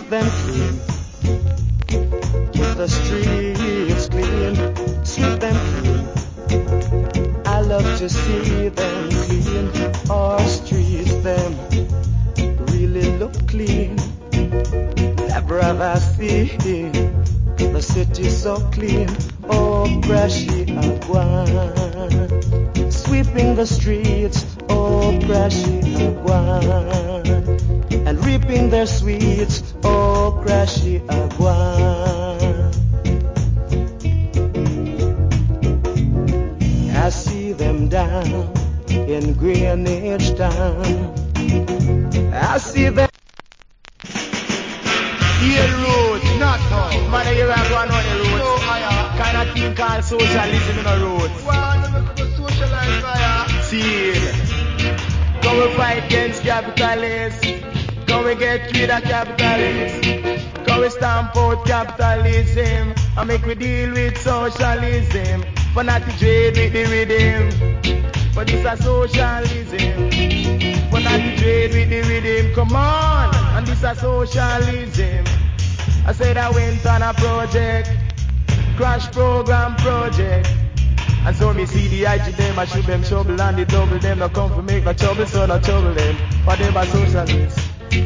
them clean. Keep the streets clean, sweep them clean. I love to see them clean. Our streets, them really look clean. Never have I seen the city so clean. Oh, Brashy Agwan, sweeping the streets. Oh, Brashy Agwan, and reaping their sweets. Oh, Brashy Agwan. I see them down in Greenwich Town. I see them. Yeah, roads, not how. Man, you are going on the roads. No, kind of thing called socialism in the roads. Well, I'm going to socialize, see it. Come we fight against capitalists. Come we get rid of capitalists. Come we stamp out capitalism. And make we deal with socialism. For not to trade with the rhythm. But this a socialism. For not to trade with the rhythm. Come on. And this a socialism. I said I went on a project, crash program project. And so me see the IG them, I shoot them trouble and the double them. No come for make no trouble, so no trouble them. For them a socialist.